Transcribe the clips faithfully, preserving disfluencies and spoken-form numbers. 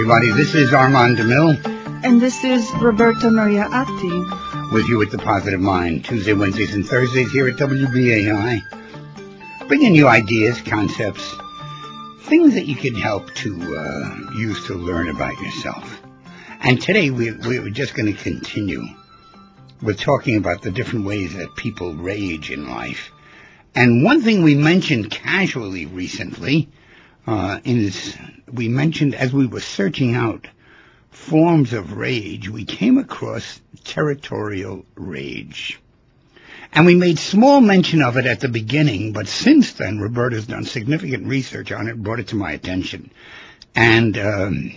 everybody. This is Armand DeMille. And this is Roberta Maria Atti. With you at The Positive Mind, Tuesday, Wednesdays, and Thursdays here at W B A I. Bringing you ideas, concepts, things that you can help to uh, use to learn about yourself. And today we, we're just going to continue. We're talking about the different ways that people rage in life. And one thing we mentioned casually recently uh, is we mentioned as we were searching out forms of rage, we came across territorial rage. And we made small mention of it at the beginning, but since then, Roberta's done significant research on it, brought it to my attention. And um,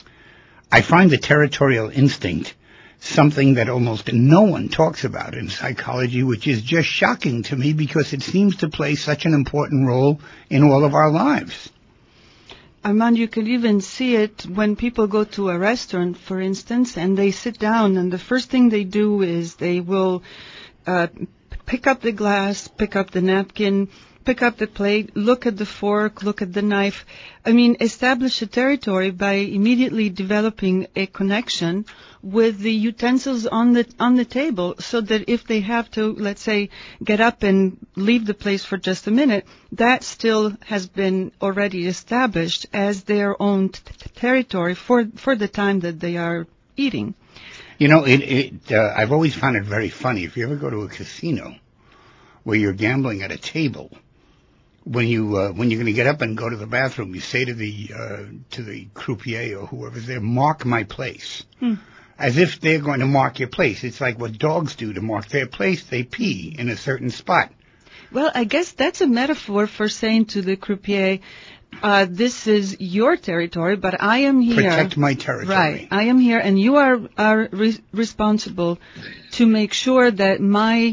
I find the territorial instinct something that almost no one talks about in psychology, which is just shocking to me because it seems to play such an important role in all of our lives. Armand, you can even see it when people go to a restaurant, for instance, and they sit down, and the first thing they do is they will uh, pick up the glass, pick up the napkin, pick up the plate, look at the fork, look at the knife. I mean, establish a territory by immediately developing a connection with the utensils on the on the table, so that if they have to, let's say, get up and leave the place for just a minute, that still has been already established as their own t- t- territory for for the time that they are eating. You know, it, it uh, I've always found it very funny. If you ever go to a casino where you're gambling at a table, when you uh, when you're going to get up and go to the bathroom, you say to the uh, to the croupier or whoever's there, "Mark my place," hmm. as if they're going to mark your place. It's like what dogs do to mark their place. They pee in a certain spot. Well, I guess that's a metaphor for saying to the croupier, uh, "This is your territory, but I am here. Protect my territory." Right, I am here, and you are are re- responsible to make sure that my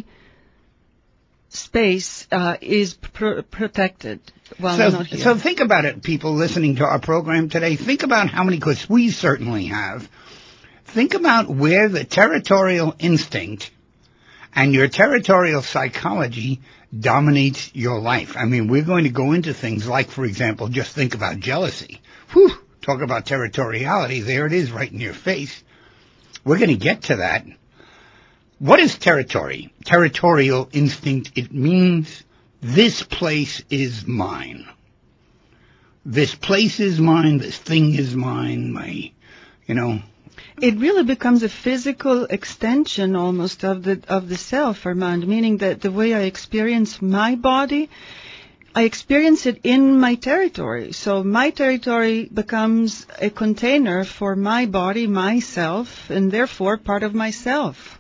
space uh, is pr- protected while so, I'm not here. So think about it, people listening to our program today. Think about how many, because we certainly have. Think about where the territorial instinct and your territorial psychology dominates your life. I mean, we're going to go into things like, for example, just think about jealousy. Whew, talk about territoriality. There it is right in your face. We're going to get to that. What is territory? Territorial instinct. It means this place is mine. This place is mine. This thing is mine. My, you know. It really becomes a physical extension almost of the of the self, Armand, meaning that the way I experience my body, I experience it in my territory. So my territory becomes a container for my body, myself, and therefore part of myself.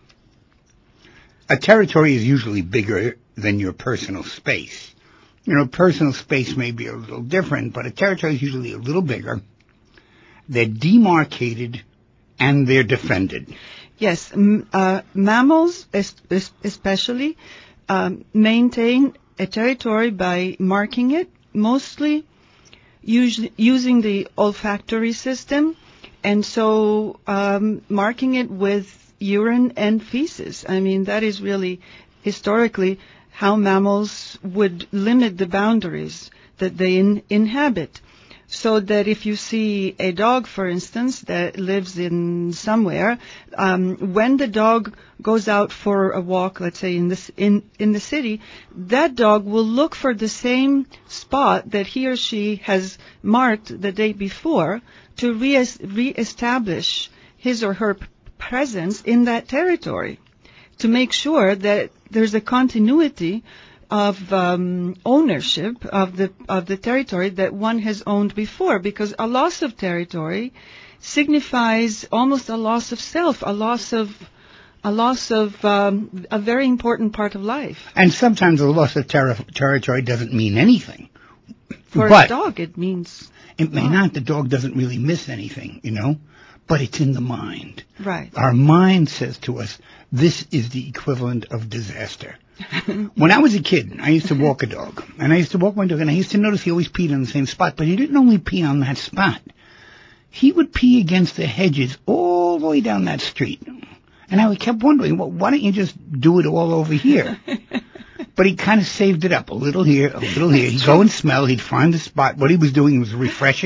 A territory is usually bigger than your personal space. You know, personal space may be a little different, but a territory is usually a little bigger. They're demarcated and they're defended. Yes, m- uh, mammals es- es- especially um, maintain a territory by marking it, mostly usually using the olfactory system, and so um, marking it with urine and feces. I mean, that is really historically how mammals would limit the boundaries that they in, inhabit. So that if you see a dog, for instance, that lives in somewhere, um, when the dog goes out for a walk, let's say in this in in the city, that dog will look for the same spot that he or she has marked the day before to re- reestablish his or her presence in that territory, to make sure that there's a continuity of um, ownership of the of the territory that one has owned before, because a loss of territory signifies almost a loss of self, a loss of a loss of um, a very important part of life. And sometimes a loss of ter- territory doesn't mean anything. For but a dog, it means it may oh. not. The dog doesn't really miss anything, you know. But it's in the mind. Right. Our mind says to us, this is the equivalent of disaster. When I was a kid, I used to walk a dog. And I used to walk my dog, and I used to notice he always peed in the same spot. But he didn't only pee on that spot. He would pee against the hedges all the way down that street. And I kept wondering, well, why don't you just do it all over here? But he kind of saved it up, a little here, a little here. He'd go and smell, he'd find the spot. What he was doing was refreshing.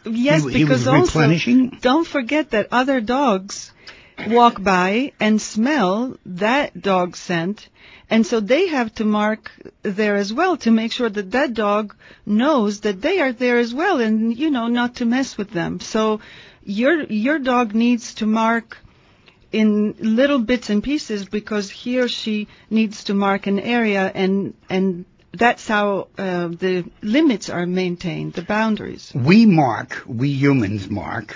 Yes, he, he because was also replenishing? Don't forget that other dogs walk by and smell that dog scent, and so they have to mark there as well to make sure that that dog knows that they are there as well, and you know, not to mess with them. So your your dog needs to mark in little bits and pieces because he or she needs to mark an area, and and that's how uh, the limits are maintained, the boundaries. We mark, we humans mark.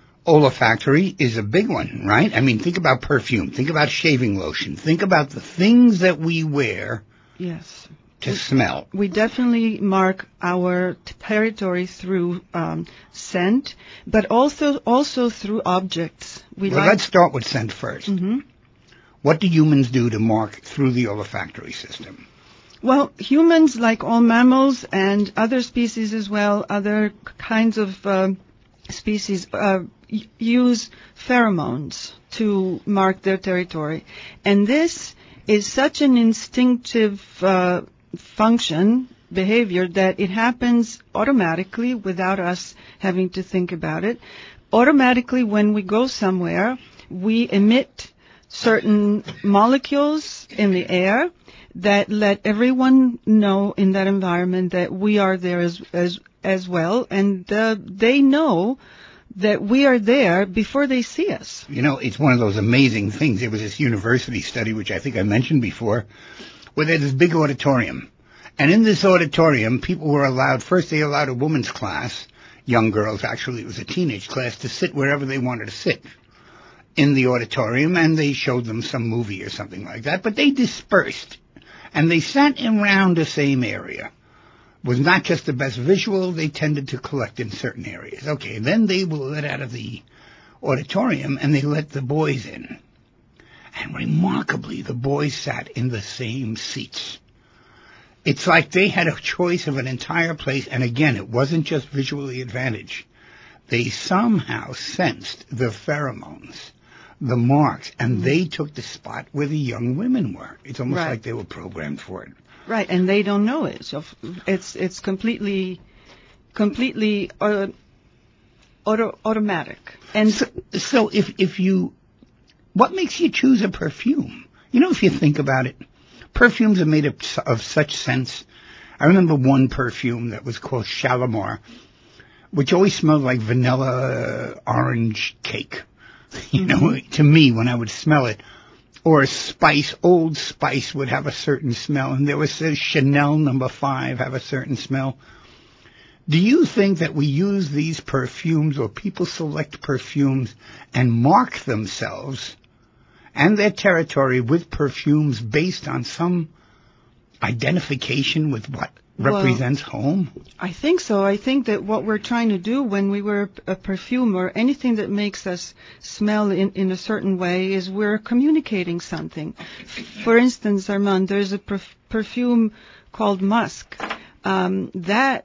Olfactory is a big one, right? I mean, think about perfume. Think about shaving lotion. Think about the things that we wear Yes. to we, smell. We definitely mark our t- territory through um, scent, but also also through objects. We well, like let's start with scent first. Mm-hmm. What do humans do to mark through the olfactory system? Well, humans, like all mammals and other species as well, other kinds of um, species, uh, y- use pheromones to mark their territory. And this is such an instinctive uh, function, behavior, that it happens automatically without us having to think about it. Automatically, when we go somewhere, we emit certain molecules in the air that let everyone know in that environment that we are there as as as well, and uh, they know that we are there before they see us. You know, it's one of those amazing things. There was this university study, which I think I mentioned before, where they had this big auditorium. And in this auditorium, people were allowed, first they allowed a woman's class, young girls, actually it was a teenage class, to sit wherever they wanted to sit in the auditorium, and they showed them some movie or something like that, but they dispersed. And they sat around the same area. It was not just the best visual, they tended to collect in certain areas. Okay, then they were let out of the auditorium and they let the boys in. And remarkably, the boys sat in the same seats. It's like they had a choice of an entire place, and again, it wasn't just visually advantage. They somehow sensed the pheromones, the marks, and mm. they took the spot where the young women were. It's almost right. like they were programmed for it. Right, and they don't know it. So it's it's completely, completely uh, auto, automatic. And so, so if if you, what makes you choose a perfume? You know, if you think about it, perfumes are made of, of such scents. I remember one perfume that was called Shalimar, which always smelled like vanilla orange cake. You know, mm-hmm. to me, when I would smell it, or a Spice, Old Spice would have a certain smell, and there was a Chanel number five have a certain smell. Do you think that we use these perfumes, or people select perfumes and mark themselves and their territory with perfumes based on some identification with what represents well, home? I think so. I think that what we're trying to do when we wear a perfume or anything that makes us smell in, in a certain way is we're communicating something. For instance, Armand, there's a perf- perfume called Musk. Um, that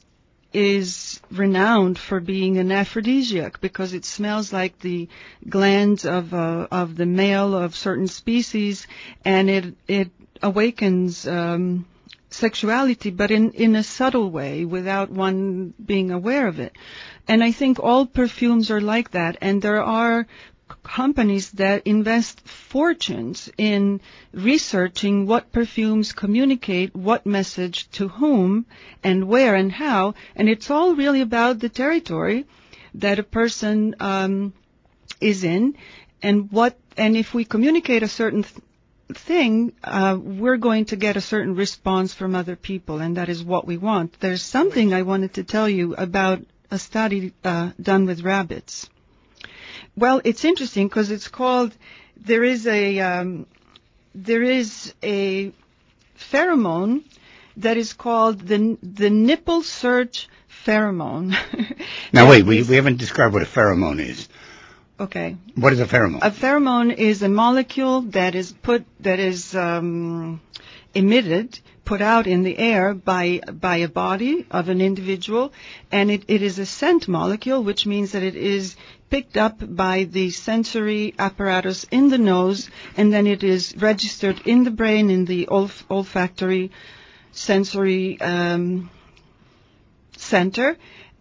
is renowned for being an aphrodisiac because it smells like the glands of uh, of the male of certain species, and it it awakens um, sexuality, but in in a subtle way, without one being aware of it. And I think all perfumes are like that, and there are companies that invest fortunes in researching what perfumes communicate what message to whom and where and how, and it's all really about the territory that a person um, is in, and what and if we communicate a certain th- thing, uh, we're going to get a certain response from other people, and that is what we want. There's something I wanted to tell you about a study uh, done with rabbits. Well, it's interesting because it's called, there is a, um, there is a pheromone that is called the, the nipple search pheromone. Now wait, we, we haven't described what a pheromone is. Okay. What is a pheromone? A pheromone is a molecule that is put, that is, um, emitted, put out in the air by by a body of an individual, and it, it is a scent molecule, which means that it is picked up by the sensory apparatus in the nose, and then it is registered in the brain in the olf- olfactory sensory um, center,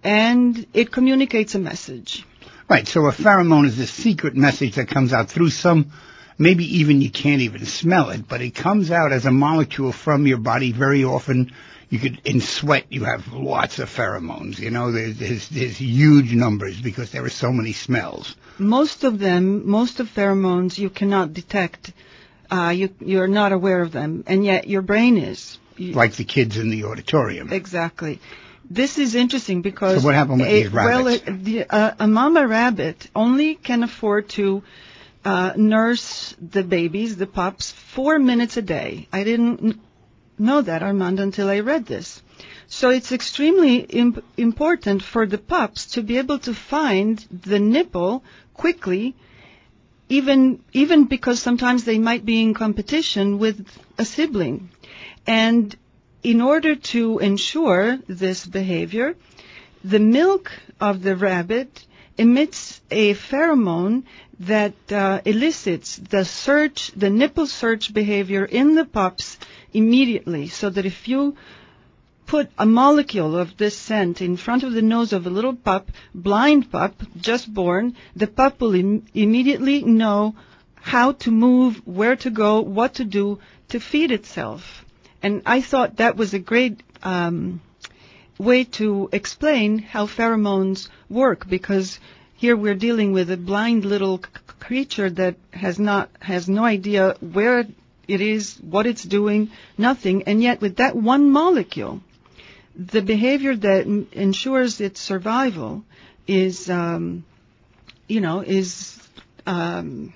and it communicates a message. Right, so a pheromone is a secret message that comes out through some, maybe even you can't even smell it, but it comes out as a molecule from your body. Very often, you could, in sweat, you have lots of pheromones. You know, there's, there's, there's huge numbers because there are so many smells. Most of them, most of pheromones you cannot detect. Uh, you, you're not aware of them, and yet your brain is. You, like the kids in the auditorium. Exactly. This is interesting because... So what happened with a, these rabbits? Well, a, the, uh, a mama rabbit only can afford to uh, nurse the babies, the pups, four minutes a day. I didn't n- know that, Armand, until I read this. So it's extremely imp- important for the pups to be able to find the nipple quickly, even even because sometimes they might be in competition with a sibling. And in order to ensure this behavior, the milk of the rabbit emits a pheromone that uh, elicits the search, the nipple search behavior in the pups immediately, so that if you put a molecule of this scent in front of the nose of a little pup, blind pup, just born, the pup will im- immediately know how to move, where to go, what to do to feed itself. And I thought that was a great um, way to explain how pheromones work, because here we're dealing with a blind little c- creature that has not has no idea where it is, what it's doing, nothing, and yet with that one molecule, the behavior that m- ensures its survival is, um, you know, is um,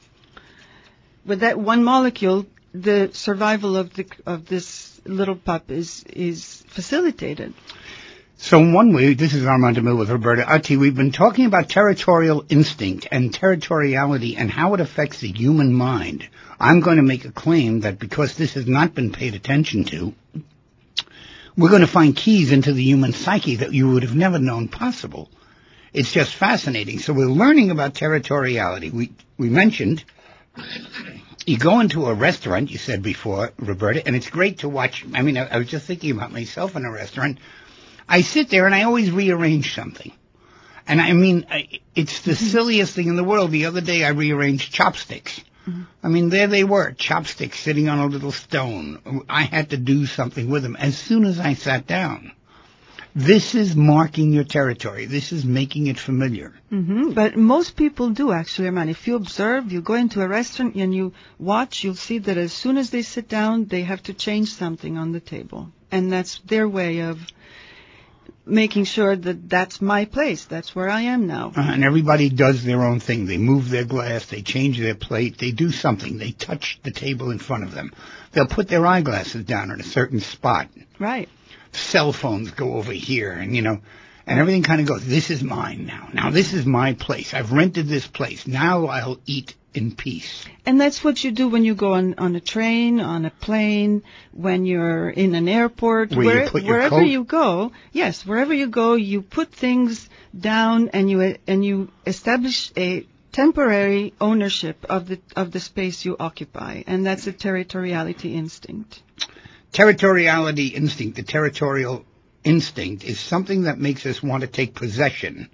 with that one molecule, the survival of the of this little pup is is facilitated. So in one way, this is Armand DeMille with Roberta Atti. We've been talking about territorial instinct and territoriality and how it affects the human mind. I'm going to make a claim that because this has not been paid attention to, we're going to find keys into the human psyche that you would have never known possible. It's just fascinating. So we're learning about territoriality. We we mentioned you go into a restaurant, you said before, Roberta, and it's great to watch. I mean, I, I was just thinking about myself in a restaurant. I sit there and I always rearrange something. And I mean, I, it's the mm-hmm. silliest thing in the world. The other day I rearranged chopsticks. Mm-hmm. I mean, there they were, chopsticks sitting on a little stone. I had to do something with them as soon as I sat down. This is marking your territory. This is making it familiar. Mm-hmm. But most people do, actually, man. If you observe, you go into a restaurant and you watch, you'll see that as soon as they sit down, they have to change something on the table. And that's their way of making sure that that's my place. That's where I am now. Uh, and everybody does their own thing. They move their glass. They change their plate. They do something. They touch the table in front of them. They'll put their eyeglasses down in a certain spot. Right. Cell phones go over here, and, you know, and everything kind of goes, this is mine now. Now this is my place. I've rented this place. Now I'll eat in peace. And that's what you do when you go on, on a train, on a plane, when you're in an airport, Where where, you put your wherever coat? you go. Yes, wherever you go, you put things down and you and you establish a temporary ownership of the of the space you occupy, and that's a territoriality instinct. Territoriality instinct, the territorial instinct, is something that makes us want to take possession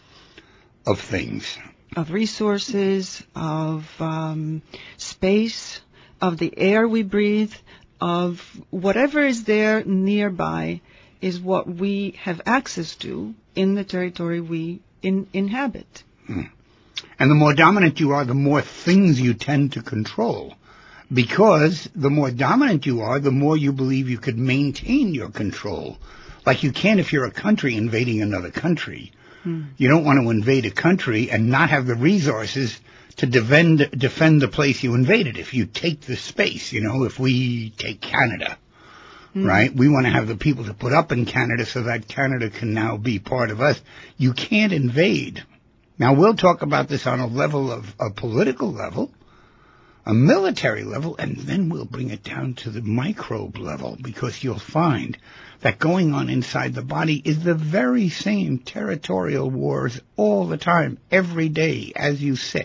of things. Of resources, of um, space, of the air we breathe, of whatever is there nearby is what we have access to in the territory we in, inhabit. Hmm. And the more dominant you are, the more things you tend to control. Because the more dominant you are, the more you believe you could maintain your control. Like you can if you're a country invading another country. Hmm. You don't want to invade a country and not have the resources to defend defend the place you invaded. If you take the space, you know, if we take Canada, hmm. right? We want to have the people to put up in Canada so that Canada can now be part of us. You can't invade. Now, we'll talk about this on a level of a political level, a military level, and then we'll bring it down to the microbe level, because you'll find that going on inside the body is the very same territorial wars all the time, every day as you sit.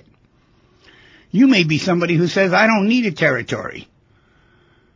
You may be somebody who says, I don't need a territory.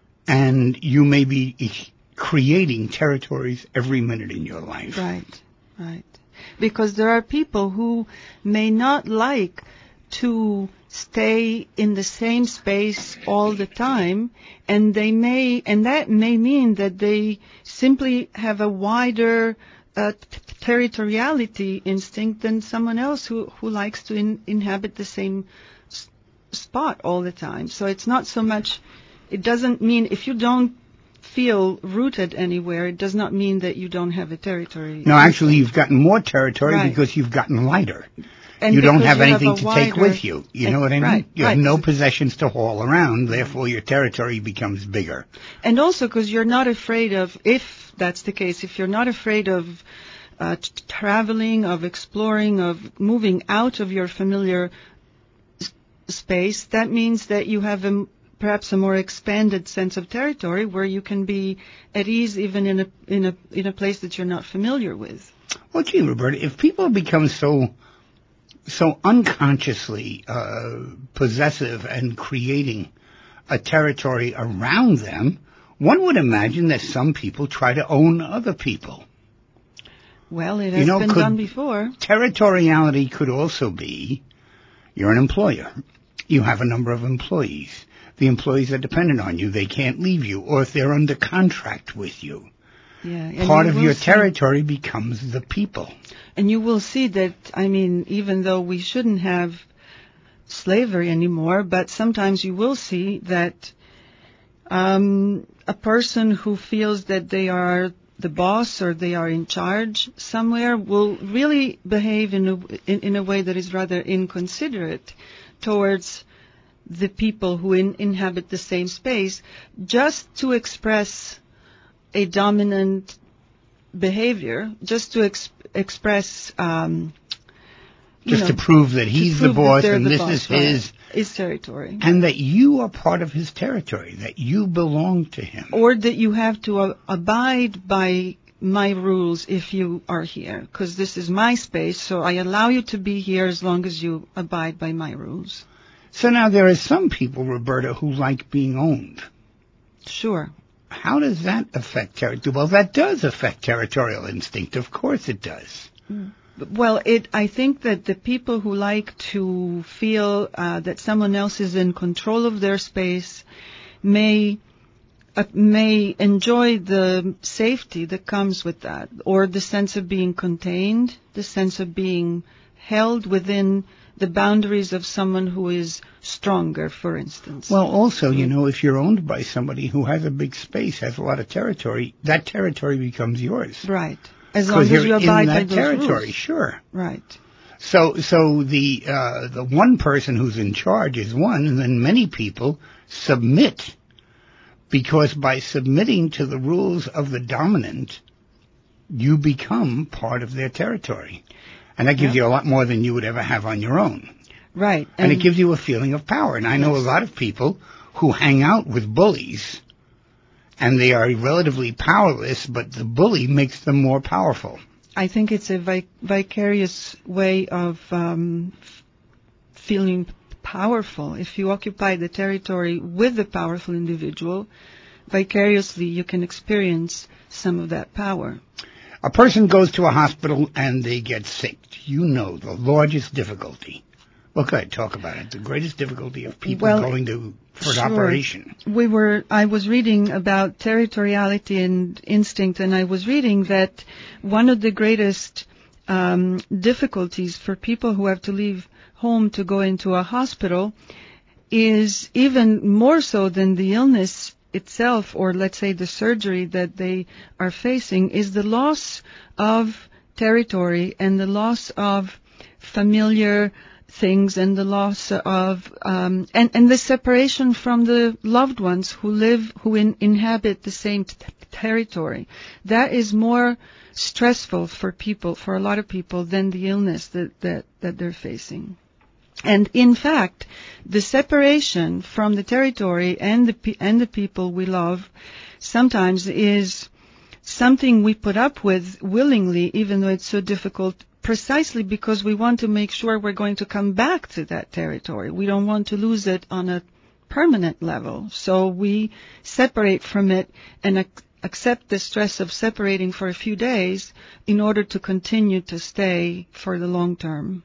And you may be creating territories every minute in your life. Right. Right. Because there are people who may not like to stay in the same space all the time, and they may, and that may mean that they simply have a wider uh, t- territoriality instinct than someone else who, who likes to in, inhabit the same s- spot all the time. So it's not so much, it doesn't mean, if you don't feel rooted anywhere, it does not mean that you don't have a territory. No, actually, you've gotten more territory Right. because you've gotten lighter. And you don't have you anything have to wider, take with you. You and, know what I mean? Right, you right. have no possessions to haul around, therefore your territory becomes bigger. And also because you're not afraid of, if that's the case, if you're not afraid of uh, t- traveling, of exploring, of moving out of your familiar s- space, that means that you have a, perhaps a more expanded sense of territory where you can be at ease even in a in a in a place that you're not familiar with. Well, gee, Roberta, if people become so so unconsciously uh, possessive and creating a territory around them, one would imagine that some people try to own other people. Well, it has You know, been could- done before. Territoriality could also be, you're an employer. You have a number of employees. The employees are dependent on you. They can't leave you. Or if they're under contract with you, Yeah, and part you of will your see- territory becomes the people. And you will see that, I mean, even though we shouldn't have slavery anymore, but sometimes you will see that um, a person who feels that they are the boss or they are in charge somewhere will really behave in a, in, in a way that is rather inconsiderate towards the people who in, inhabit the same space, just to express a dominant behavior, just to ex- express, um, you Just know, to prove that to he's prove the that boss they're and the this boss, is right. his, his territory, and that you are part of his territory, that you belong to him. or that you have to uh, abide by my rules if you are here, because this is my space, so I allow you to be here as long as you abide by my rules. So now there are some people, Roberta, who like being owned. Sure. How does that affect territory? Well, that does affect territorial instinct. Of course it does. Well, it. I think that the people who like to feel uh, that someone else is in control of their space may uh, may enjoy the safety that comes with that, or the sense of being contained, the sense of being held within the boundaries of someone who is stronger, for instance. Well, also, you know, if you're owned by somebody who has a big space, has a lot of territory, that territory becomes yours. Right. As long as you're you abide in by that those territory, rules. sure. Right. So, so the uh, the one person who's in charge is one, and then many people submit, because by submitting to the rules of the dominant, you become part of their territory, and that gives Yep. you a lot more than you would ever have on your own. Right. And, and it gives you a feeling of power. And I know Yes. a lot of people who hang out with bullies, and they are relatively powerless, but the bully makes them more powerful. I think it's a vic- vicarious way of um, f- feeling powerful. If you occupy the territory with a powerful individual, vicariously you can experience some of that power. A person goes to a hospital and they get sick. You know the largest difficulty. Well, go ahead, talk about it. The greatest difficulty of people Well, going to for an sure. operation. We were. I was reading about territoriality and instinct, and I was reading that one of the greatest um, difficulties for people who have to leave home to go into a hospital is even more so than the illness itself, or let's say the surgery that they are facing, is the loss of territory and the loss of familiar things and the loss of um, and and the separation from the loved ones who live who in, inhabit the same t- territory. That is more stressful for people, for a lot of people, than the illness that that, that they're facing. And in fact, the separation from the territory and the pe- and the people we love sometimes is something we put up with willingly, even though it's so difficult, precisely because we want to make sure we're going to come back to that territory. We don't want to lose it on a permanent level. So we separate from it and ac- accept the stress of separating for a few days in order to continue to stay for the long term.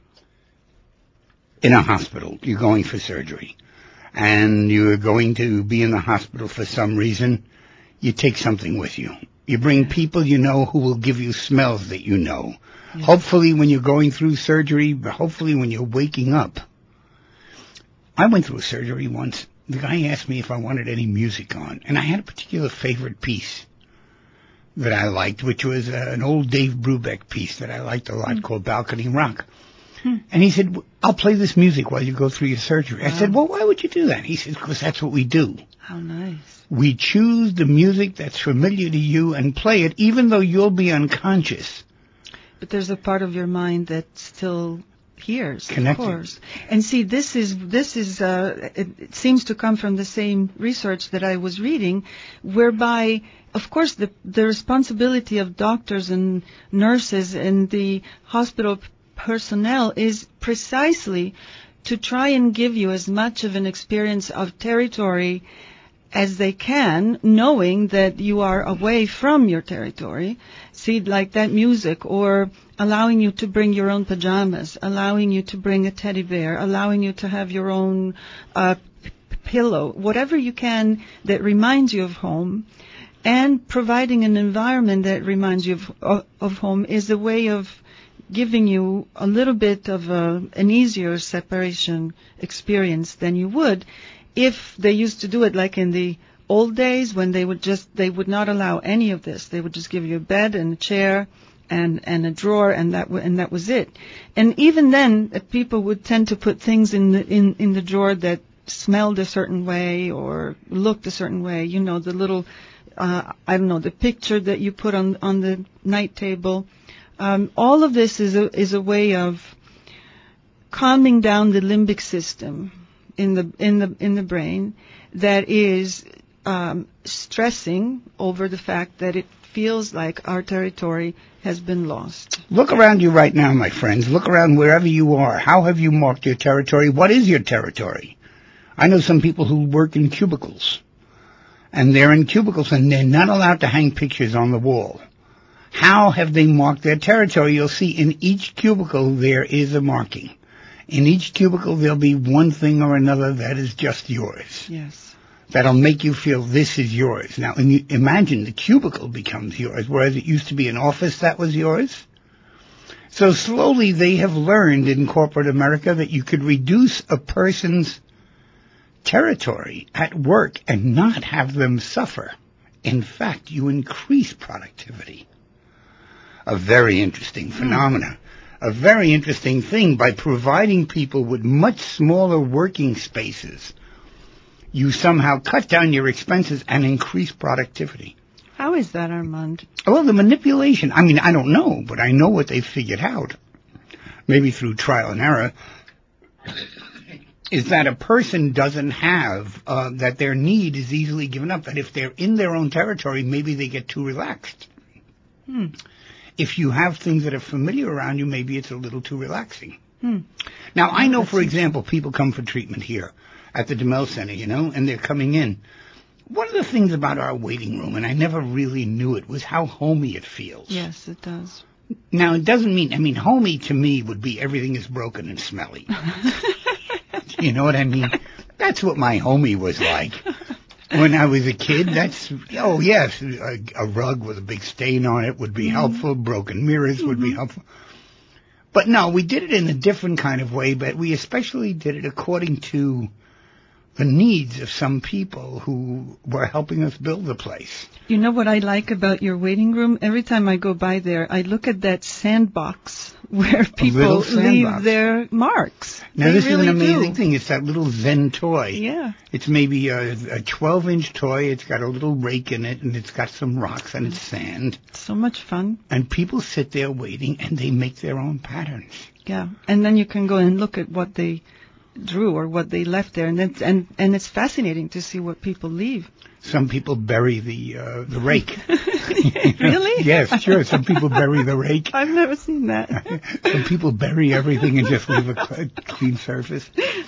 In a hospital, you're going for surgery, and you're going to be in the hospital for some reason, you take something with you. You bring people you know who will give you smells that you know. Yes. Hopefully when you're going through surgery, but hopefully when you're waking up. I went through a surgery once. The guy asked me if I wanted any music on, and I had a particular favorite piece that I liked, which was uh, an old Dave Brubeck piece that I liked a lot mm. called Balcony Rock. Hmm. And he said, I'll play this music while you go through your surgery. Wow. I said, well, why would you do that? He said, because that's what we do. How nice. We choose the music that's familiar to you and play it, even though you'll be unconscious. But there's a part of your mind that still hears, connected. Of course. And see, this is, this is, uh, it, it seems to come from the same research that I was reading, whereby, of course, the, the responsibility of doctors and nurses and the hospital personnel is precisely to try and give you as much of an experience of territory as they can, knowing that you are away from your territory. See, like that music, or allowing you to bring your own pajamas, allowing you to bring a teddy bear, allowing you to have your own uh, p- pillow, whatever you can that reminds you of home, and providing an environment that reminds you of, of, of home is a way of giving you a little bit of a, an easier separation experience than you would if they used to do it like in the old days, when they would just, they would not allow any of this. They would just give you a bed and a chair and, and a drawer, and that w- and that was it. And even then, uh, people would tend to put things in the, in, in the drawer that smelled a certain way or looked a certain way. You know, the little, uh, I don't know, the picture that you put on, on the night table. Um, all of this is a, is a way of calming down the limbic system in the in the in the brain that is um, stressing over the fact that it feels like our territory has been lost. Look around you right now, my friends. Look around wherever you are. How have you marked your territory? What is your territory? I know some people who work in cubicles, and they're in cubicles and they're not allowed to hang pictures on the wall. How have they marked their territory? You'll see in each cubicle there is a marking. In each cubicle there'll be one thing or another that is just yours. Yes. That'll make you feel this is yours. Now, and you imagine the cubicle becomes yours, whereas it used to be an office that was yours. So slowly they have learned in corporate America that you could reduce a person's territory at work and not have them suffer. In fact, you increase productivity. A very interesting phenomena. A very interesting thing. By providing people with much smaller working spaces, you somehow cut down your expenses and increase productivity. How is that, Armand? Well, the manipulation, I mean, I don't know, but I know what they've figured out, maybe through trial and error, is that a person doesn't have, uh, that their need is easily given up, that if they're in their own territory, maybe they get too relaxed. Hmm. If you have things that are familiar around you, maybe it's a little too relaxing. Hmm. Now, I know, for example, people come for treatment here at the DeMille Center, you know, and they're coming in. One of the things about our waiting room, and I never really knew it, was how homey it feels. Yes, it does. Now, it doesn't mean, I mean, homey to me would be everything is broken and smelly. You know what I mean? That's what my homey was like. When I was a kid, that's, oh yes, a, a rug with a big stain on it would be mm-hmm. helpful, broken mirrors mm-hmm. would be helpful. But no, we did it in a different kind of way, but we especially did it according to the needs of some people who were helping us build the place. You know what I like about your waiting room? Every time I go by there, I look at that sandbox where people leave their marks. Now, they this really is an amazing do. thing. It's that little Zen toy. Yeah. It's maybe a, a twelve-inch toy. It's got a little rake in it, and it's got some rocks, and it's sand. So much fun. And people sit there waiting, and they make their own patterns. Yeah. And then you can go and look at what they drew or what they left there, and it's, and and it's fascinating to see what people leave. Some people bury the uh, the rake. Really? Yes, sure. Some people bury the rake. I've never seen that. Some people bury everything and just leave a clean surface.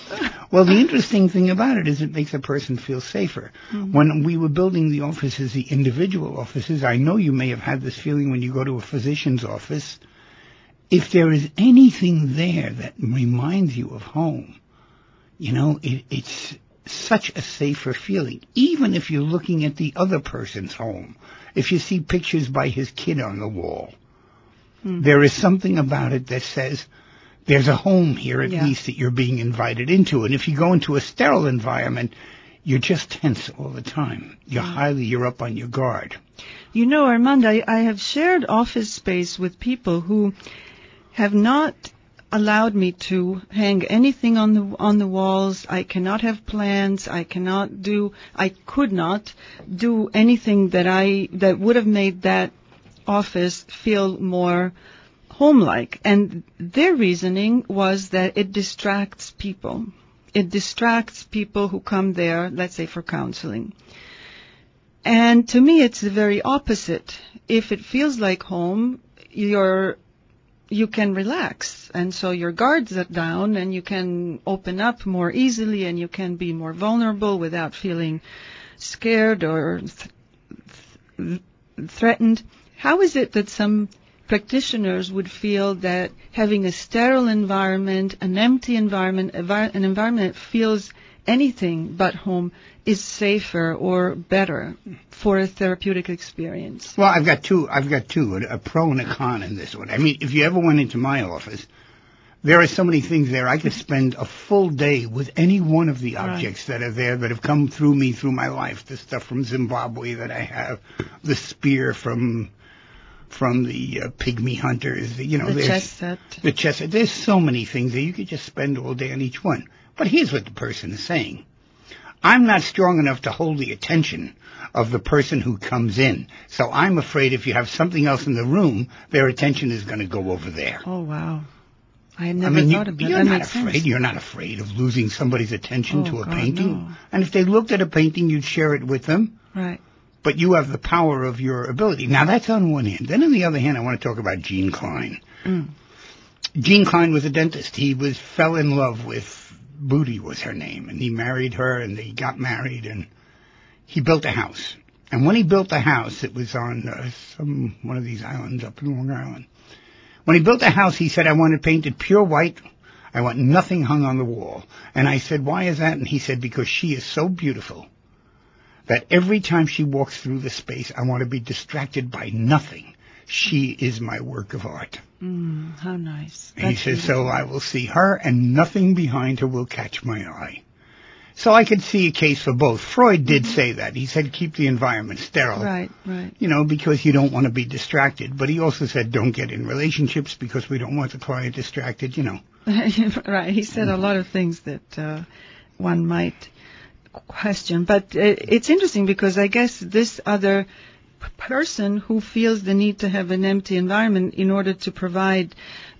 Well, the interesting thing about it is it makes a person feel safer. Mm-hmm. When we were building the offices, the individual offices, I know you may have had this feeling when you go to a physician's office. If there is anything there that reminds you of home, you know, it, it's such a safer feeling. Even if you're looking at the other person's home, if you see pictures by his kid on the wall, mm-hmm. there is something about it that says, there's a home here at yeah. least that you're being invited into. And if you go into a sterile environment, you're just tense all the time. You're yeah. highly, you're up on your guard. You know, Armand, I, I have shared office space with people who have not allowed me to hang anything on the on the walls. I cannot have plans. I cannot do, I could not do anything that I, that would have made that office feel more home-like, and their reasoning was that it distracts people. It distracts people who come there, let's say, for counseling. And to me, it's the very opposite. If it feels like home, you're, you can relax, and so your guards are down, and you can open up more easily, and you can be more vulnerable without feeling scared or th- th- threatened. How is it that some practitioners would feel that having a sterile environment, an empty environment, an environment that feels anything but home is safer or better for a therapeutic experience? Well, I've got two, I've got two, a pro and a con in this one. I mean, if you ever went into my office, there are so many things there. I could spend a full day with any one of the objects right. that are there that have come through me through my life. The stuff from Zimbabwe that I have, the spear from from the uh, pygmy hunters, you know, the chess set. The chess set. There's so many things that you could just spend all day on each one. But here's what the person is saying. I'm not strong enough to hold the attention of the person who comes in. So I'm afraid if you have something else in the room, their attention is going to go over there. Oh, wow. I had never I mean, thought you, of that. You're that not makes afraid. Sense. You're not afraid of losing somebody's attention oh, to a God, painting. No. And if they looked at a painting, you'd share it with them. Right. But you have the power of your ability. Now, that's on one hand. Then on the other hand, I want to talk about Gene Klein. Mm. Gene Klein was a dentist. He was fell in love with Booty was her name, and he married her, and they got married, and he built a house. And when he built the house, it was on uh, some one of these islands up in Long Island. When he built the house, he said, I want it painted pure white. I want nothing hung on the wall. And I said, why is that? And he said, because she is so beautiful that every time she walks through the space, I want to be distracted by nothing. She is my work of art. Mm, how nice. And he says, so I will see her and nothing behind her will catch my eye. So I could see a case for both. Freud did mm-hmm. say that. He said keep the environment sterile. Right, right. You know, because you don't want to be distracted. But he also said don't get in relationships because we don't want the client distracted, you know. Right. He said mm-hmm. a lot of things that uh, one might question. But uh, it's interesting because I guess this other person who feels the need to have an empty environment in order to provide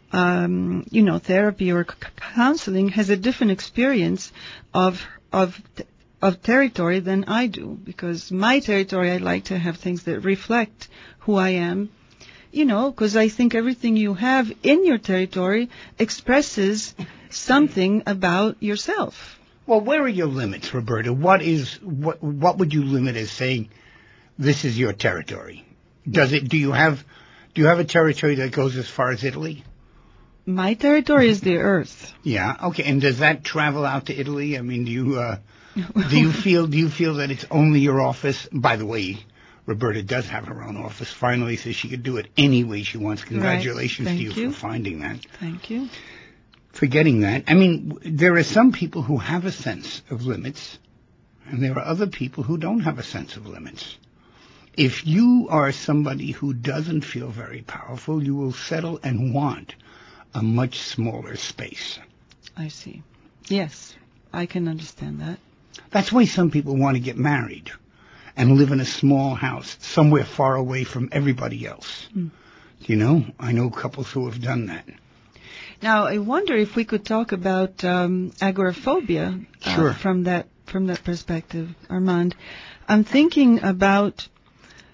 um, you know, therapy or c- counseling has a different experience of of of territory than I do, because my territory I like to have things that reflect who I am, you know, because I think everything you have in your territory expresses something about yourself. Well, where are your limits, Roberta? What is what what would you limit as saying this is your territory? Does it do you have do you have a territory that goes as far as Italy? My territory is the earth. Yeah, okay. And does that travel out to Italy? I mean, do you uh, do you feel do you feel that it's only your office? By the way, Roberta does have her own office. Finally, says she could do it any way she wants. Congratulations right. to you, you for finding that. Thank you. For getting that. I mean, there are some people who have a sense of limits, and there are other people who don't have a sense of limits. If you are somebody who doesn't feel very powerful, you will settle and want a much smaller space. I see. Yes, I can understand that. That's why some people want to get married and live in a small house somewhere far away from everybody else. Mm. You know, I know couples who have done that. Now, I wonder if we could talk about um, agoraphobia uh, sure. from that from that perspective, Armand. I'm thinking about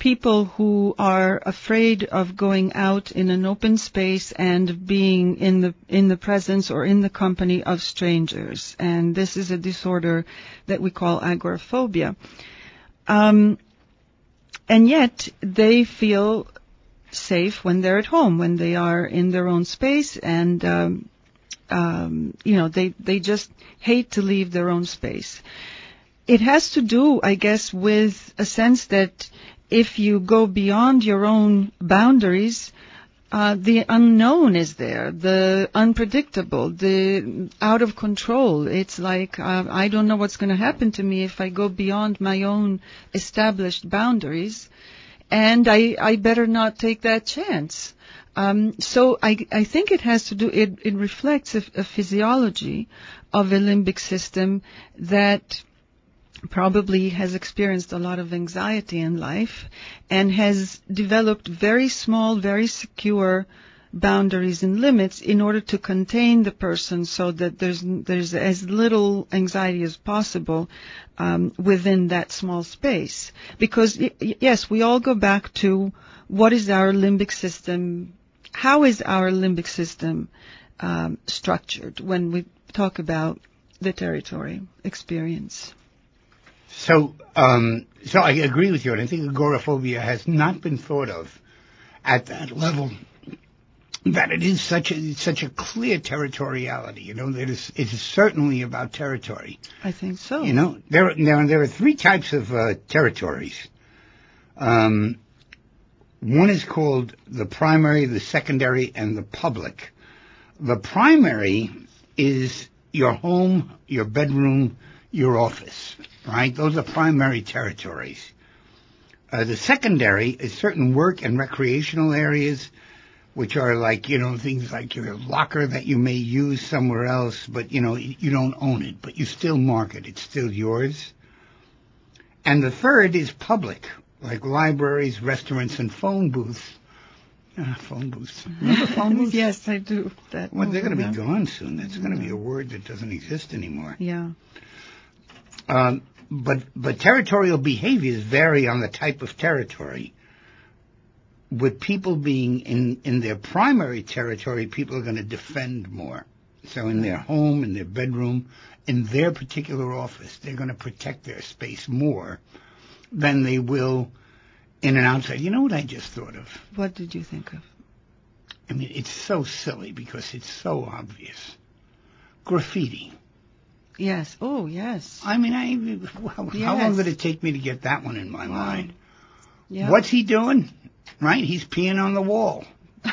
people who are afraid of going out in an open space and being in the in the presence or in the company of strangers. And this is a disorder that we call agoraphobia. Um, and yet they feel safe when they're at home, when they are in their own space, and um, um, you know, they they just hate to leave their own space. It has to do, I guess, with a sense that if you go beyond your own boundaries, uh, the unknown is there, the unpredictable, the out of control. It's like, uh, I don't know what's going to happen to me if I go beyond my own established boundaries, and I, I better not take that chance. Um, so I, I think it has to do, it, it reflects a, a physiology of a limbic system that probably has experienced a lot of anxiety in life and has developed very small, very secure boundaries and limits in order to contain the person so that there's there's as little anxiety as possible um, within that small space. Because, y- yes, we all go back to what is our limbic system, how is our limbic system um, structured when we talk about the territory experience. So, um, so I agree with you, and I think agoraphobia has not been thought of at that level. That it is such a such a clear territoriality. You know, that it's it's certainly about territory. I think so. You know, there are, there, there are three types of uh, territories. Um, one is called the primary, the secondary, and the public. The primary is your home, your bedroom, your office. Right? Those are primary territories. Uh, the secondary is certain work and recreational areas, which are like, you know, things like your locker that you may use somewhere else, but, you know, you don't own it, but you still mark it. It's still yours. And the third is public, like libraries, restaurants, and phone booths. Ah, phone booths. Remember phone booths? Yes, I do. That well, they're going to be yeah. gone soon. That's going to be a word that doesn't exist anymore. Yeah. Um, But but territorial behaviors vary on the type of territory. With people being in, in their primary territory, people are going to defend more. So in their home, in their bedroom, in their particular office, they're going to protect their space more than they will in an outside. You know what I just thought of? What did you think of? I mean, it's so silly because it's so obvious. Graffiti. Yes. Oh, yes. I mean, I how, yes. how long did it take me to get that one in my wow. mind? Yeah. What's he doing? Right? He's peeing on the wall.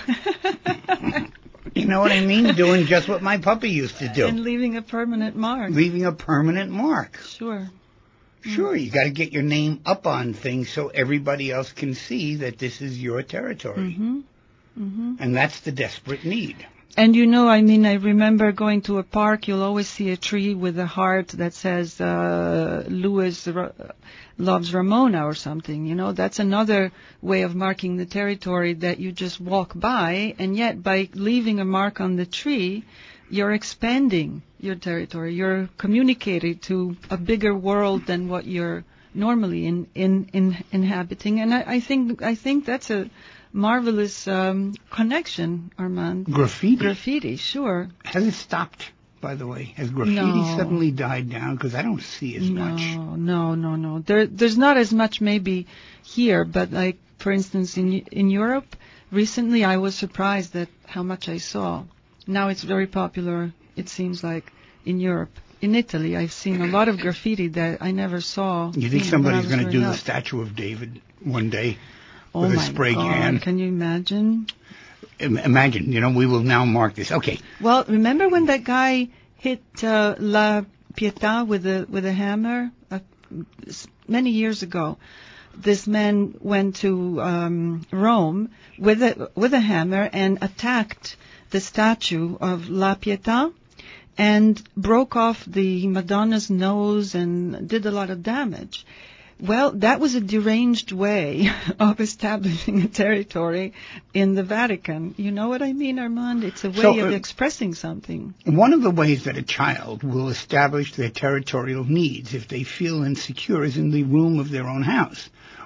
You know what I mean? Doing just what my puppy used to do. And leaving a permanent mark. Leaving a permanent mark. Sure. Sure, you got to get your name up on things so everybody else can see that this is your territory. Mm-hmm. Mm-hmm. And that's the desperate need. And you know, I mean, I remember going to a park, you'll always see a tree with a heart that says, uh, Louis Ra- loves Ramona or something, you know. That's another way of marking the territory that you just walk by, and yet by leaving a mark on the tree, you're expanding your territory. You're communicating to a bigger world than what you're normally in, in, in inhabiting. And I, I think, I think that's a marvelous um, connection, Armand. Graffiti? Graffiti, sure. Has it stopped, by the way? Has graffiti no. suddenly died down? Because I don't see as no, much. No, no, no, no. There, there's not as much maybe here, but like, for instance, in in Europe, recently I was surprised at how much I saw. Now it's very popular, it seems like, in Europe. In Italy, I've seen a lot of graffiti that I never saw. You think know, somebody's going to do up. the statue of David one day? Oh with a my spray God, can. Can you imagine? Imagine, you know, we will now mark this. Okay. Well, remember when that guy hit uh, La Pietà with a with a hammer uh, many years ago? This man went to um, Rome with a with a hammer and attacked the statue of La Pietà and broke off the Madonna's nose and did a lot of damage. Well, that was a deranged way of establishing a territory in the Vatican. You know what I mean, Armand? It's a way so, uh, of expressing something. One of the ways that a child will establish their territorial needs if they feel insecure is in the room of their own house.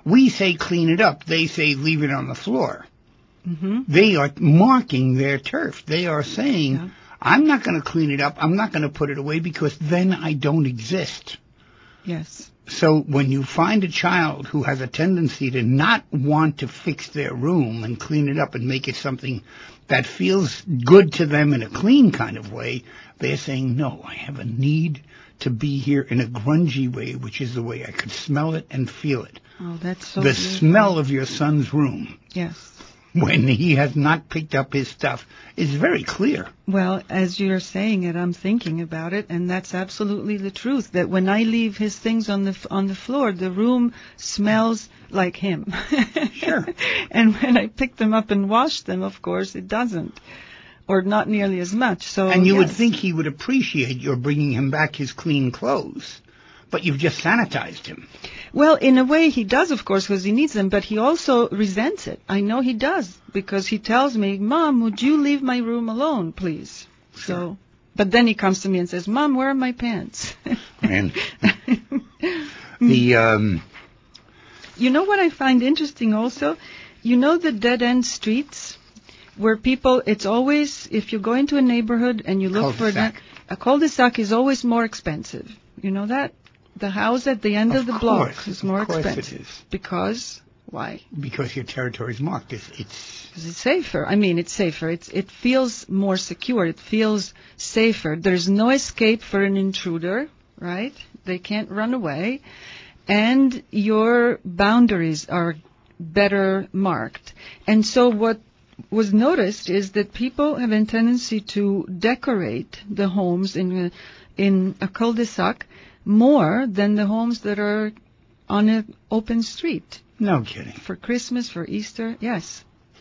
We say clean it up. They say leave it on the floor. Mm-hmm. They are marking their turf. They are saying, Yeah. I'm not going to clean it up. I'm not going to put it away because then I don't exist. Yes. So when you find a child who has a tendency to not want to fix their room and clean it up and make it something that feels good to them in a clean kind of way, they're saying, no, I have a need to be here in a grungy way, which is the way I could smell it and feel it. Oh, that's so The beautiful. smell of your son's room Yes. when he has not picked up his stuff is very clear. Well, as you're saying it, I'm thinking about it, and that's absolutely the truth. That when I leave his things on the f- on the floor, the room smells like him. Sure. And when I pick them up and wash them, of course, it doesn't, or not nearly as much. So. And you would yes. think he would appreciate your bringing him back his clean clothes, but you've just sanitized him. Well, in a way he does, of course, because he needs them, but he also resents it. I know he does, because he tells me, Mom, would you leave my room alone, please? Sure. So, but then he comes to me and says, Mom, where are my pants? And the, um, You know what I find interesting also? You know the dead-end streets where people, it's always, if you go into a neighborhood and you look for a, Cul-de-sac. a cul-de-sac is always more expensive. You know that? The house at the end of, Of the course, block is more of course it expensive. is. Because, why? because your territory is marked. It's, it's Because it's safer. I mean, it's safer. It's, it feels more secure. It feels safer. There's no escape for an intruder, right? They can't run away. And your boundaries are better marked. And so what was noticed is that people have a tendency to decorate the homes in a, in a cul-de-sac more than the homes that are on an open street. no kidding. For Christmas, for Easter, yes.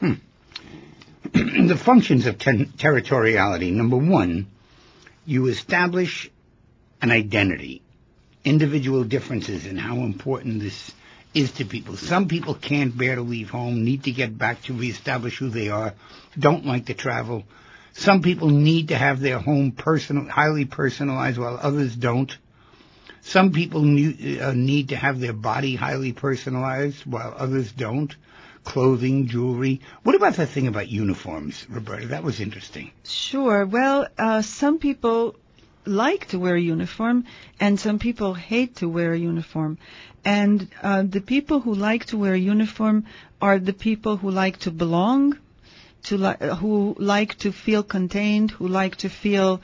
The functions of ten- territoriality. Number one, you establish an identity, individual differences in how important this is to people. Some people can't bear to leave home, need to get back to reestablish who they are, don't like to travel. Some people need to have their home personal, highly personalized, while others don't. Some people need, uh, need to have their body highly personalized, while others don't. Clothing, jewelry. What about the thing about uniforms, Roberta? That was interesting. Sure. Well, uh, some people like to wear a uniform, and some people hate to wear a uniform. And uh, the people who like to wear a uniform are the people who like to belong, to li- uh, who like to feel contained, who like to feel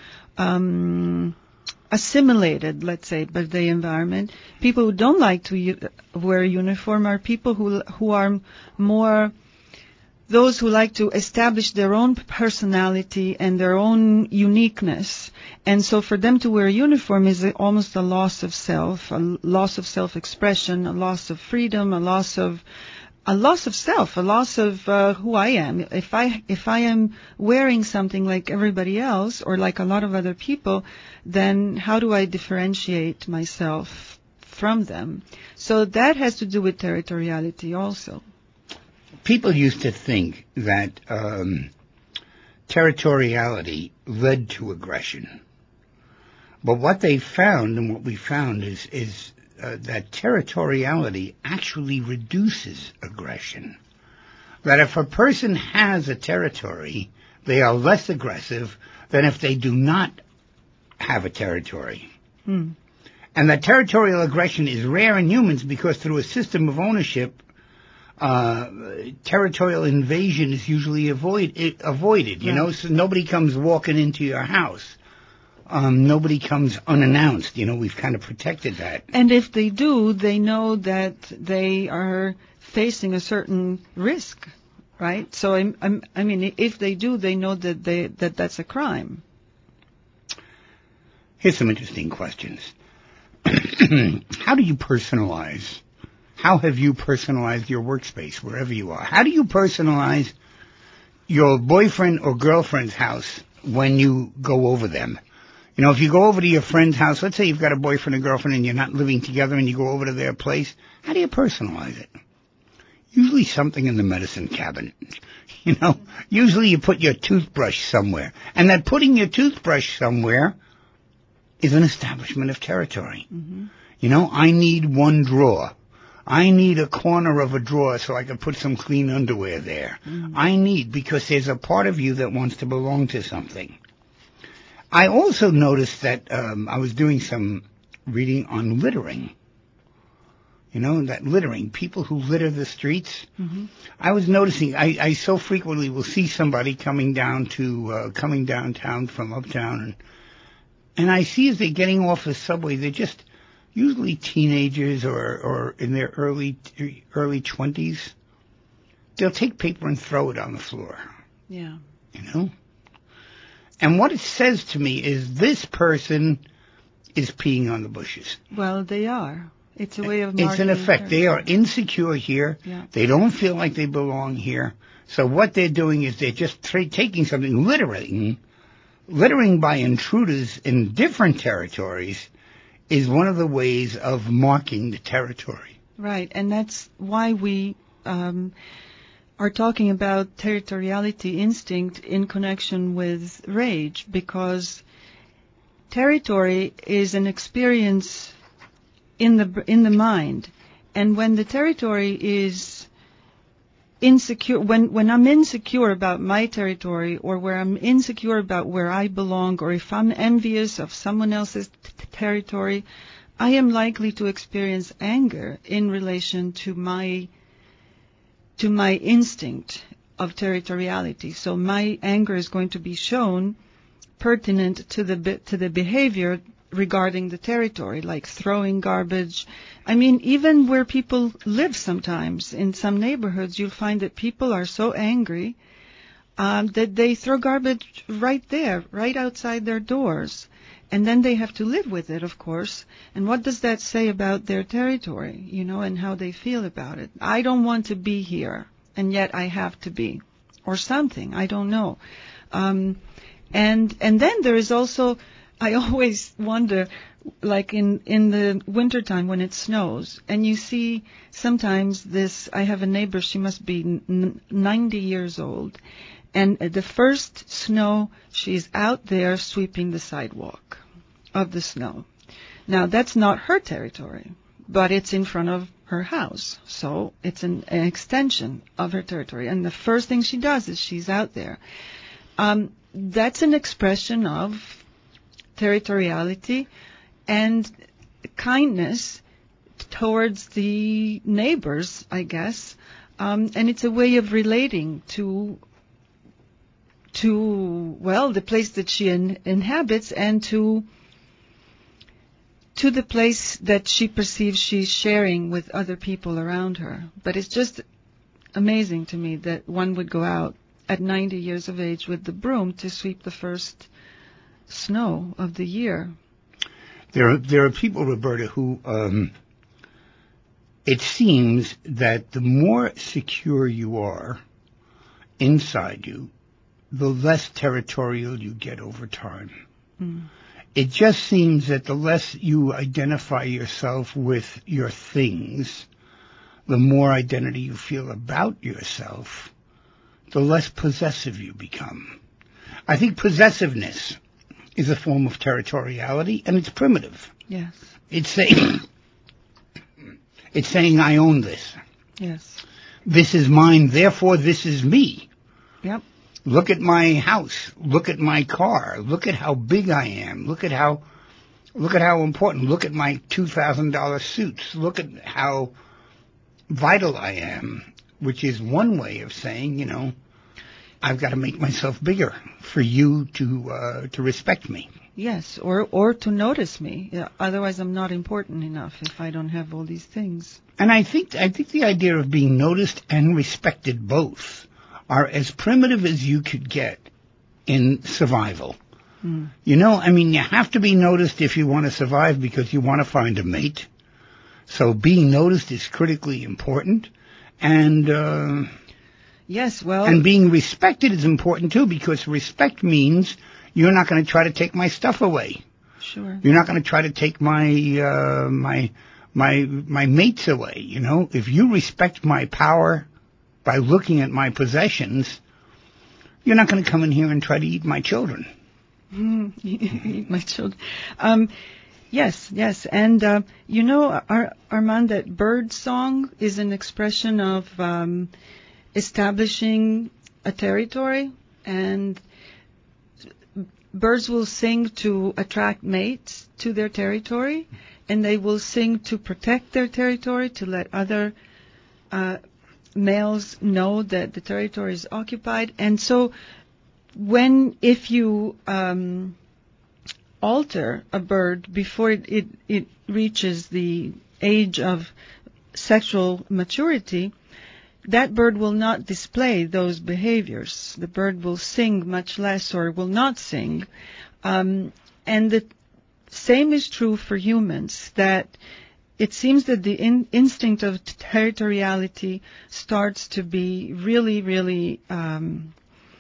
um, assimilated, let's say, by the environment. People who don't like to u- wear a uniform are people who who are more those who like to establish their own personality and their own uniqueness. And so for them to wear a uniform is a, almost a loss of self, a loss of self-expression, a loss of freedom, a loss of a loss of self, a loss of uh, who I am. If I if I am wearing something like everybody else or like a lot of other people, then how do I differentiate myself from them? So that has to do with territoriality also. People used to think that um, territoriality led to aggression. But what they found, and what we found, is, is uh, that territoriality actually reduces aggression. That if a person has a territory, they are less aggressive than if they do not have a territory. Hmm. And that territorial aggression is rare in humans because through a system of ownership, Uh, territorial invasion is usually avoid, it, avoided, you Right. know, so nobody comes walking into your house. Um, nobody comes unannounced, you know, we've kind of protected that. And if they do, they know that they are facing a certain risk, right? So, I'm, I'm, I mean, if they do, they know that they, that that's a crime. Here's some interesting questions. How do you personalize? How have you personalized your workspace wherever you are? How do you personalize your boyfriend or girlfriend's house when you go over them? You know, if you go over to your friend's house, let's say you've got a boyfriend and girlfriend and you're not living together and you go over to their place, how do you personalize it? Usually something in the medicine cabinet. You know, usually you put your toothbrush somewhere. And that putting your toothbrush somewhere is an establishment of territory. Mm-hmm. You know, I need one drawer. I need a corner of a drawer so I can put some clean underwear there. Mm. I need, because there's a part of you that wants to belong to something. I also noticed that um, I was doing some reading on littering. You know, that littering, people who litter the streets. Mm-hmm. I was noticing, I, I so frequently will see somebody coming down to, uh, coming downtown from uptown, and, and I see as they're getting off the subway, they're just usually teenagers or, or in their early, early twenties. They'll take paper and throw it on the floor. Yeah. You know? And what it says to me is this person is peeing on the bushes. Well, they are. It's a way of marking. It's an effect. They are insecure here. Yeah. They don't feel like they belong here. So what they're doing is they're just tra- taking something, littering, littering by intruders in different territories is one of the ways of marking the territory. Right, and that's why we um, are talking about territoriality instinct in connection with rage, because territory is an experience in the in the mind, and when the territory is insecure, when when I'm insecure about my territory, or where I'm insecure about where I belong, or if I'm envious of someone else's t- territory, I am likely to experience anger in relation to my to my instinct of territoriality. So my anger is going to be shown pertinent to the be- to the behavior regarding the territory, like throwing garbage. I mean, even where people live sometimes, in some neighborhoods, you'll find that people are so angry um, that they throw garbage right there, right outside their doors. And then they have to live with it, of course. And what does that say about their territory, you know, and how they feel about it? I don't want to be here, and yet I have to be. Or something, I don't know. Um, and and then there is also, I always wonder, like in, in the wintertime when it snows, and you see sometimes this, I have a neighbor, she must be n- ninety years old, and the first snow, she's out there sweeping the sidewalk of the snow. Now, that's not her territory, but it's in front of her house, so it's an, an extension of her territory. And the first thing she does is she's out there. Um, that's an expression of territoriality and kindness towards the neighbors, I guess. Um, and it's a way of relating to, to well, the place that she in, inhabits, and to to the place that she perceives she's sharing with other people around her. But it's just amazing to me that one would go out at ninety years of age with the broom to sweep the first snow of the year. There are, there are people, Roberta, who um, it seems that the more secure you are inside you, the less territorial you get over time. Mm. It just seems that the less you identify yourself with your things, the more identity you feel about yourself, the less possessive you become. I think possessiveness is a form of territoriality, and it's primitive. Yes. It's saying, it's saying, I own this. Yes. This is mine, therefore this is me. Yep. Look at my house. Look at my car. Look at how big I am. Look at how, look at how important. Look at my two thousand dollars suits. Look at how vital I am, which is one way of saying, you know, I've got to make myself bigger for you to uh, to respect me. Yes, or or to notice me. Yeah, otherwise, I'm not important enough if I don't have all these things. And I think I think the idea of being noticed and respected both are as primitive as you could get in survival. Mm. You know, I mean, you have to be noticed if you want to survive because you want to find a mate. So being noticed is critically important. And uh, yes, well, and being respected is important too, because respect means you're not going to try to take my stuff away. Sure. You're not going to try to take my uh, my my my mates away. You know, if you respect my power by looking at my possessions, you're not going to come in here and try to eat my children. Mm, eat my children. Um, Yes, yes. And, uh, you know, Ar- Armand, that bird song is an expression of um, establishing a territory, and birds will sing to attract mates to their territory, and they will sing to protect their territory, to let other uh, males know that the territory is occupied. And so when, if you um, alter a bird before it, it, it reaches the age of sexual maturity, that bird will not display those behaviors. The bird will sing much less or will not sing. Um, and the same is true for humans, that it seems that the in- instinct of territoriality starts to be really, really um,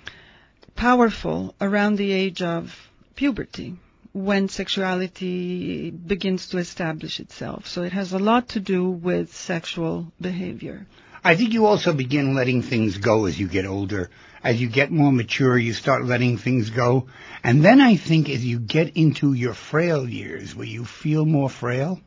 powerful around the age of puberty, when sexuality begins to establish itself. So it has a lot to do with sexual behavior. I think you also begin letting things go as you get older. As you get more mature, you start letting things go. And then I think as you get into your frail years, where you feel more frail,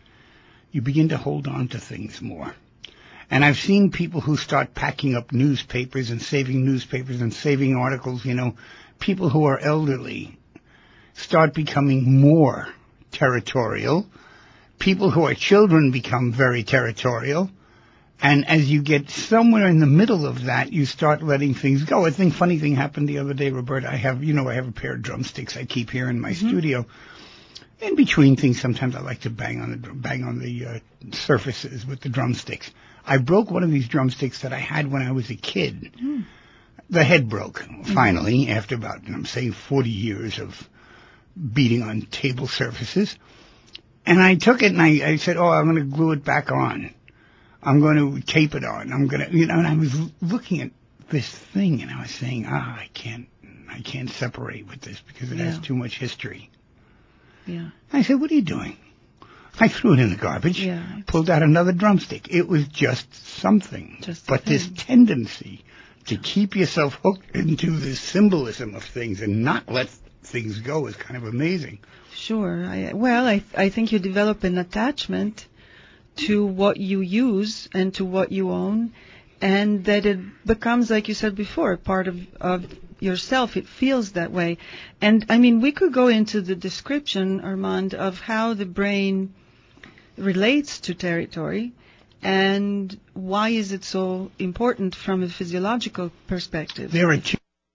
you begin to hold on to things more. And I've seen people who start packing up newspapers and saving newspapers and saving articles, you know, people who are elderly start becoming more territorial. People who are children become very territorial. And as you get somewhere in the middle of that, you start letting things go. I think funny thing happened the other day, Roberta. I have, you know, I have a pair of drumsticks I keep here in my mm-hmm. studio. In between things, sometimes I like to bang on the bang on the uh, surfaces with the drumsticks. I broke one of these drumsticks that I had when I was a kid. Mm. The head broke finally mm-hmm. after about, I'm saying, forty years of beating on table surfaces. And I took it and I, I said, "Oh, I'm going to glue it back on. I'm going to tape it on. I'm going to," you know, and I was looking at this thing and I was saying, ah, I can't, I can't separate with this because it yeah. has too much history. Yeah. I said, "What are you doing?" I threw it in the garbage, yeah, pulled out another drumstick. It was just something. Just but thing. This tendency to keep yourself hooked into the symbolism of things and not let things go is kind of amazing. Sure. I, well, I, I think you develop an attachment to what you use and to what you own, and that it becomes, like you said before, part of, of yourself. It feels that way. And, I mean, we could go into the description, Armand, of how the brain relates to territory and why is it so important from a physiological perspective. There are two.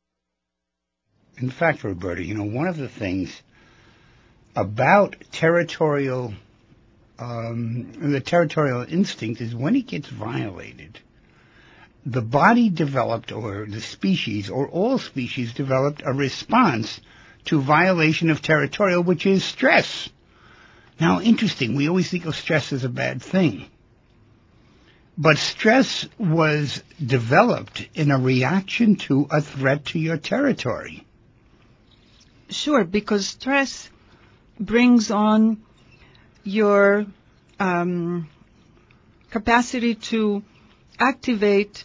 In fact, Roberta, you know, one of the things about territorial Um, the territorial instinct is when it gets violated, the body developed, or the species, or all species developed a response to violation of territorial, which is stress. Now, interesting, we always think of stress as a bad thing. But stress was developed in a reaction to a threat to your territory. Sure, because stress brings on your um, capacity to activate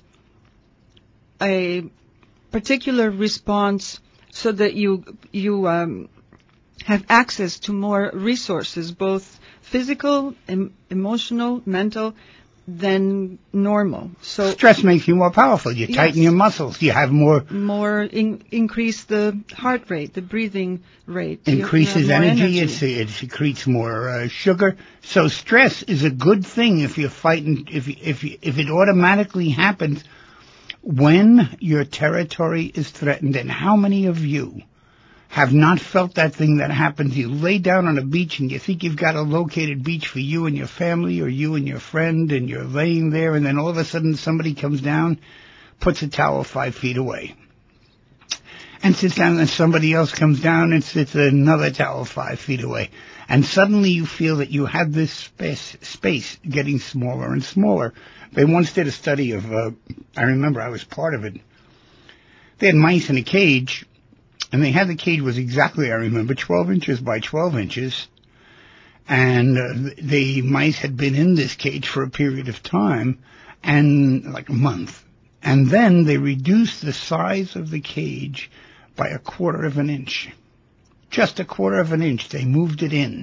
a particular response so that you you um, have access to more resources, both physical, em- emotional, mental, than normal. So stress makes you more powerful. You yes. tighten your muscles. You have more... More in, increase the heart rate, the breathing rate. Increases you, you energy. energy. It, it secretes more uh, sugar. So stress is a good thing if you're fighting, if, if, if it automatically happens when your territory is threatened. And how many of you have not felt that thing that happens? You lay down on a beach and you think you've got a located beach for you and your family, or you and your friend, and you're laying there, and then all of a sudden somebody comes down, puts a towel five feet away, and sits down, and somebody else comes down and sits another towel five feet away. And suddenly you feel that you have this space, space getting smaller and smaller. They once did a study of, uh, I remember I was part of it. They had mice in a cage, and they had the cage was exactly, I remember, twelve inches by twelve inches. And uh, the mice had been in this cage for a period of time, and like a month. And then they reduced the size of the cage by a quarter of an inch. Just a quarter of an inch. They moved it in.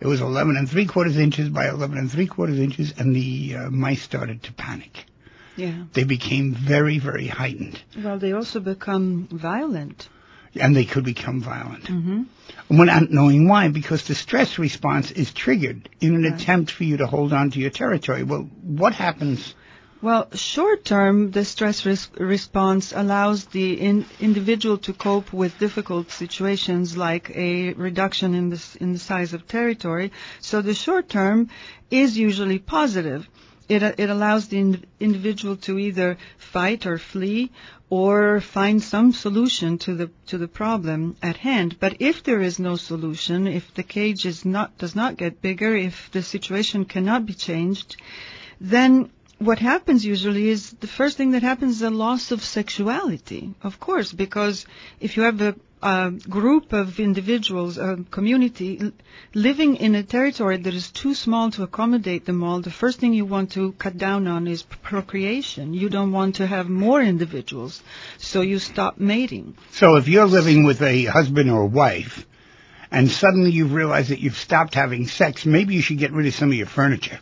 It was eleven and three quarters inches by eleven and three quarters inches, and the uh, mice started to panic. Yeah. They became very, very heightened. Well, they also become violent. And they could become violent. Mm-hmm. Without knowing why, because the stress response is triggered in an Right. attempt for you to hold on to your territory. Well, what happens? Well, short term, the stress res- response allows the in- individual to cope with difficult situations like a reduction in the, s- in the size of territory. So the short term is usually positive. It, uh, it allows the in- individual to either fight or flee or find some solution to the to the problem at hand. But if there is no solution, if the cage is not does not get bigger, if the situation cannot be changed, then what happens usually is the first thing that happens is a loss of sexuality, of course, because if you have a, a group of individuals, a community l- living in a territory that is too small to accommodate them all, the first thing you want to cut down on is procreation. You don't want to have more individuals, so you stop mating. So if you're living with a husband or wife, and suddenly you realize that you've stopped having sex, maybe you should get rid of some of your furniture.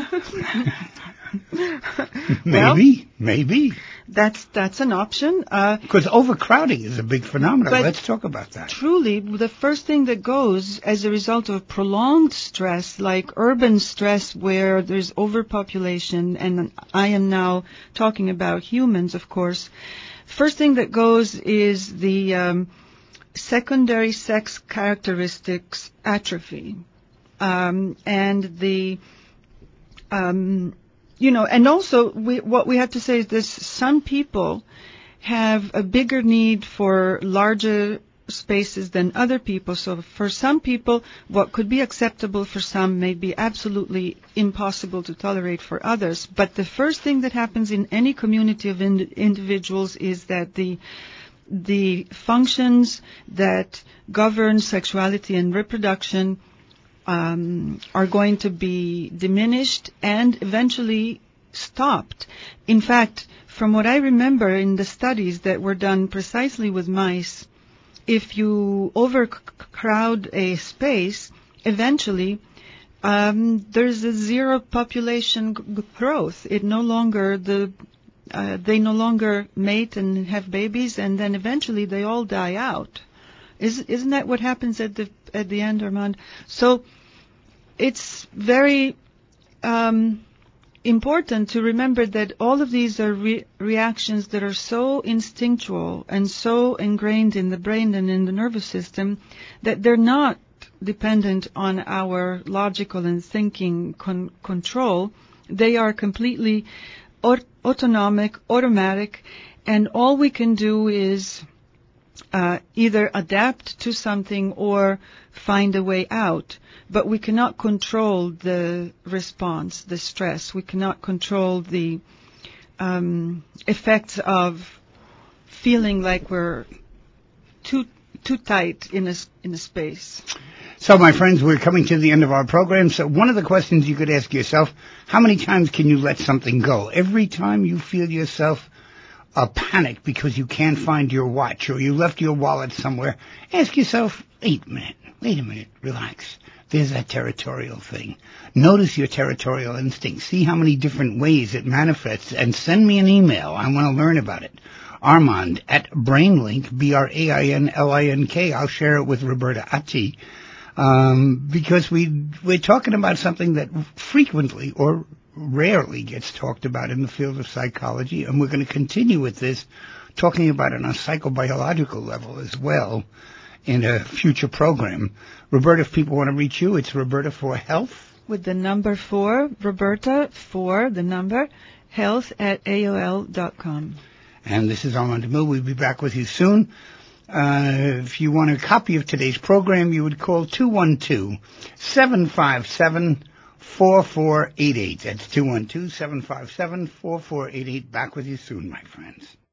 maybe, Well, maybe. That's that's an option. Uh, Because overcrowding is a big phenomenon. But Let's talk about that. truly, the first thing that goes as a result of prolonged stress, like urban stress where there's overpopulation, and I am now talking about humans, of course, first thing that goes is the um, secondary sex characteristics atrophy. Um, and the um, You know, and also we, what we have to say is this: some people have a bigger need for larger spaces than other people. So for some people, what could be acceptable for some may be absolutely impossible to tolerate for others. But the first thing that happens in any community of ind- individuals is that the the functions that govern sexuality and reproduction Um, are going to be diminished and eventually stopped. In fact, from what I remember in the studies that were done precisely with mice, if you overcrowd a space, eventually um, there's a zero population g- growth. It no longer the uh, they no longer mate and have babies, and then eventually they all die out. Is, isn't that what happens at the at the end, Armand? So it's very um, important to remember that all of these are re- reactions that are so instinctual and so ingrained in the brain and in the nervous system that they're not dependent on our logical and thinking con- control. They are completely aut- autonomic, automatic, and all we can do is Uh, either adapt to something or find a way out. But we cannot control the response, the stress. We cannot control the um, effects of feeling like we're too too tight in a, in a space. So, my friends, we're coming to the end of our program. So one of the questions you could ask yourself, how many times can you let something go? Every time you feel yourself a panic because you can't find your watch or you left your wallet somewhere, ask yourself, wait a minute, wait a minute, relax. There's that territorial thing. Notice your territorial instinct. See how many different ways it manifests and send me an email. I want to learn about it. Armand at Brainlink, B R A I N L I N K. I'll share it with Roberta Atti. Um, because we, we're talking about something that frequently or rarely gets talked about in the field of psychology, and we're going to continue with this, talking about it on a psychobiological level as well in a future program. Roberta, if people want to reach you, it's Roberta for Health. With the number four, Roberta for the number, health at A O L dot com. And this is Armand DeMille. We'll be back with you soon. Uh, if you want a copy of today's program, you would call two one two, seven five seven, four four eight eight. That's two one two, seven five seven, four four eight eight. Back with you soon, my friends.